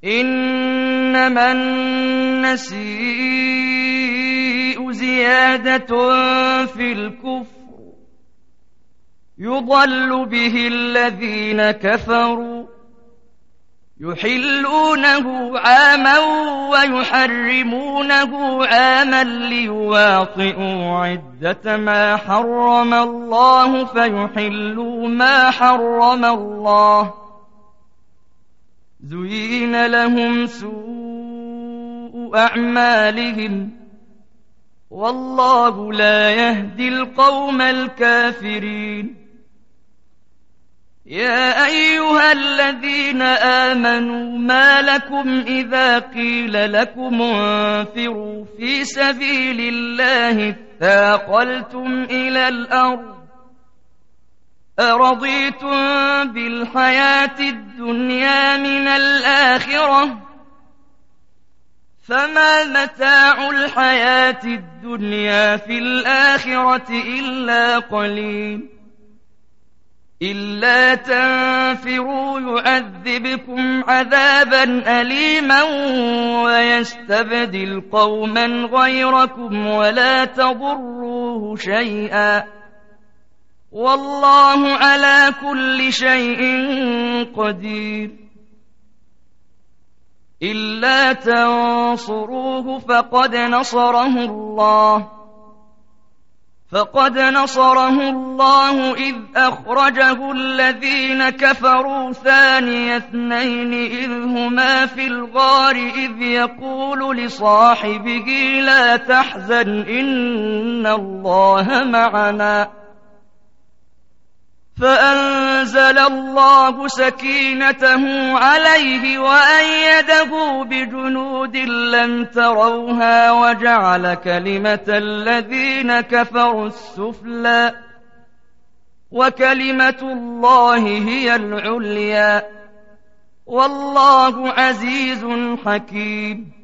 إنما النسيء زيادة في الكفر يضل به الذين كفروا يحلونه عاما ويحرمونه عاما ليواطئوا عدة ما حرم الله فيحلوا ما حرم الله زين لهم سوء أعمالهم والله لا يهدي القوم الكافرين يا أيها الذين آمنوا ما لكم إذا قيل لكم انفروا في سبيل الله اثاقلتم إلى الأرض أرضيتم بالحياة الدنيا من الآخرة فما متاع الحياة الدنيا في الآخرة إلا قليل إلا تنفروا يعذبكم عذابا أليما ويستبدل قوما غيركم ولا تضروه شيئا والله على كل شيء قدير إلا تنصروه فقد نصره الله إذ أخرجه الذين كفروا ثاني اثنين إذ هما في الغار إذ يقول لصاحبه لا تحزن إن الله معنا فأنزل الله سكينته عليه وأيده بجنود لم تروها وجعل كلمة الذين كفروا السفلى وكلمة الله هي العليا والله عزيز حكيم